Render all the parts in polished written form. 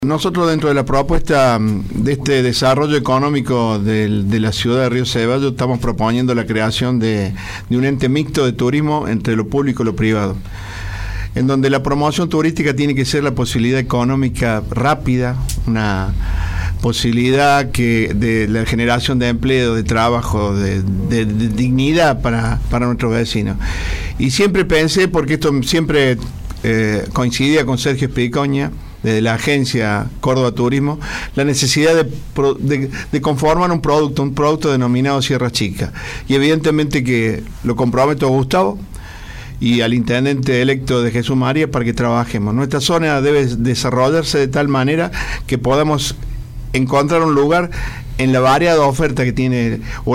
Nosotros dentro de la propuesta de este desarrollo económico de la ciudad de Río Ceballos estamos proponiendo la creación de un ente mixto de turismo entre lo público y lo privado, en donde la promoción turística tiene que ser la posibilidad económica rápida, una posibilidad de la generación de empleo, de trabajo, de dignidad para nuestros vecinos. Y siempre pensé, porque esto siempre coincidía con Sergio Espicoña, desde la agencia Córdoba Turismo, la necesidad de conformar un producto denominado Sierra Chica. Y evidentemente que lo comprometo a Gustavo y al intendente electo de Jesús María para que trabajemos. Nuestra zona debe desarrollarse de tal manera que podamos encontrar un lugar en la variada oferta que tiene, o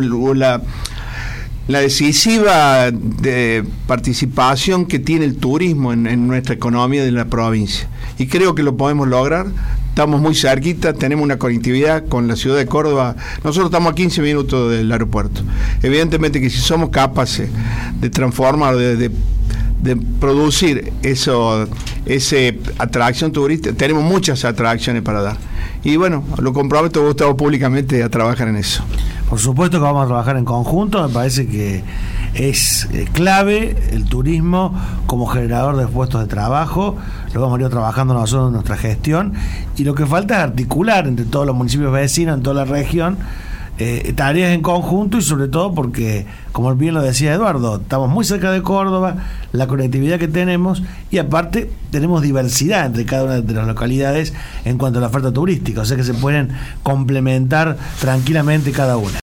la decisiva de participación que tiene el turismo en nuestra economía de la provincia. Y creo que lo podemos lograr. Estamos muy cerquita, tenemos una conectividad con la ciudad de Córdoba. Nosotros estamos a 15 minutos del aeropuerto. Evidentemente que si somos capaces de transformar, de producir esa atracción turística, tenemos muchas atracciones para dar. Y bueno, lo comprometo, Gustavo, públicamente a trabajar en eso. Por supuesto que vamos a trabajar en conjunto. Me parece que es clave el turismo como generador de puestos de trabajo. Lo vamos a ir trabajando nosotros en nuestra gestión, y lo que falta es articular entre todos los municipios vecinos en toda la región tareas en conjunto, y sobre todo porque, como bien lo decía Eduardo, estamos muy cerca de Córdoba, la conectividad que tenemos, y aparte tenemos diversidad entre cada una de las localidades en cuanto a la oferta turística, o sea que se pueden complementar tranquilamente cada una.